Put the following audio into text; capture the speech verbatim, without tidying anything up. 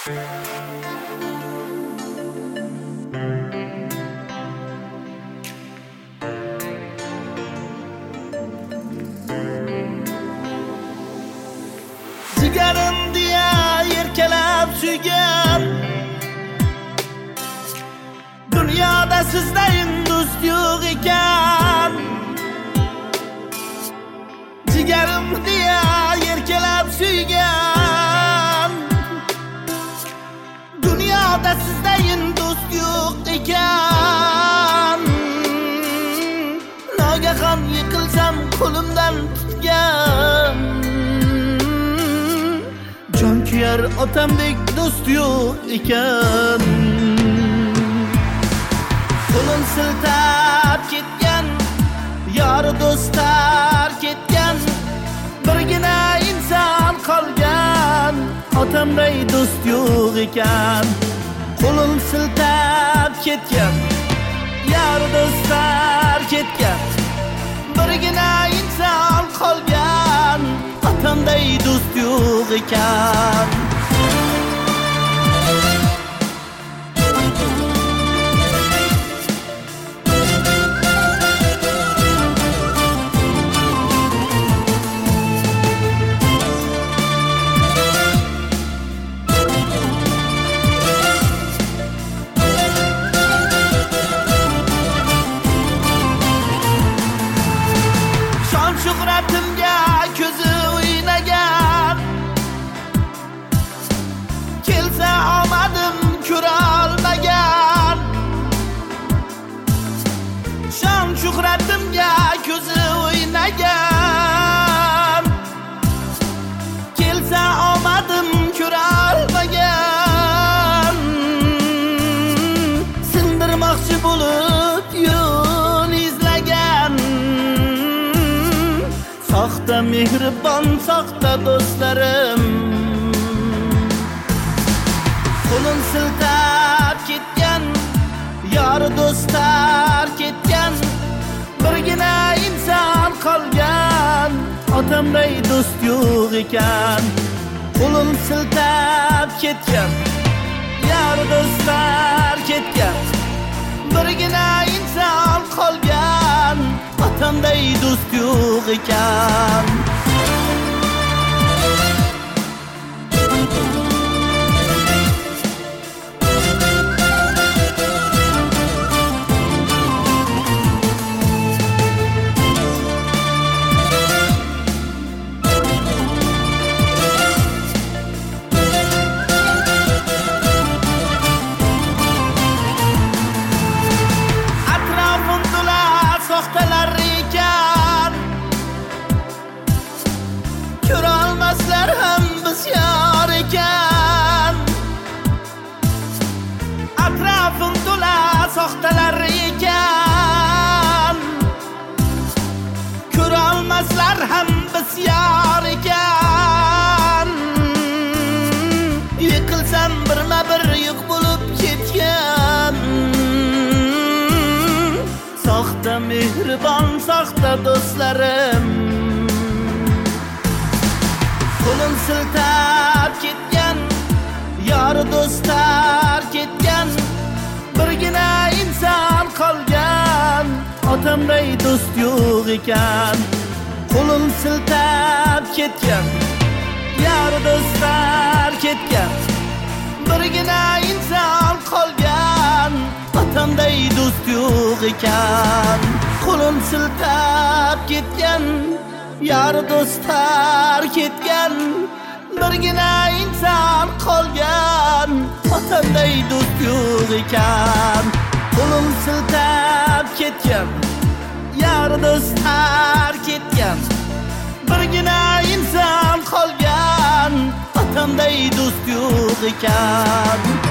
Jigarim diye yerkelab suygan, dunyoda sizdayin do'st yo'q ekan. Jigarim diye yerkelab suygan, dunyoda sizdayin do'st yo'q ekan. Nogahon yiqilsam qo'limdan tutgan, jon kuyar otamdek do'st yo'q ekan. Qo'lim siltab ketgan, yori do'stlar ketgan, birgina inson qolgan, otamday do'st yo'q ekan. Qo'lim siltab ketgan, yori do'stlar ketgan, birgina inson qolgan, otamday do'st yo'q ekan. Shuhratimga ko'zi o'ynagan, kelsa omadim ko'ra olmagan. Shon shuhratimga ko'zi o'ynagan, kelsa omadim ko'ra olmagan. Sindirmoqchi bo'lib yo'l izlagan, soxta mehribon, soxta do'stlarim. Qo'lim siltab ketgan, yori do'stlar ketgan, birgina inson qolgan, otamday do'st yo'q ekan. Qo'lim siltab ketgan, yori do'stlar ketgan, birgina inson qolgan, otamday do'st yo'q ekan. Soxtalar ekan, ko'rolmaslar ham biz yor ekan. Atrofim to'la soxtalar ekan, ko'rolmaslar ham biz yor ekan. Yiqilsam birma bir yo'q bo'lib ketgan, soxta mehribon, soxta do'stlarim. Qo'lim siltab ketgan, yori do'stlar ketgan, birgina inson qolgan, otamday do'st yo'q ekan. Qo'lim siltab ketgan, yori do'stlar ketgan, birgina inson qolgan, otamday do'st yo'q ekan. Qo'lim siltab ketgan, yori do'stlar ketgan, birgina inson qolgan, otamday do'st yo'q ekan. Qo'lim siltab ketgan, yori do'stlar ketgan, birgina inson qolgan, otamday do'st yo'q ekan.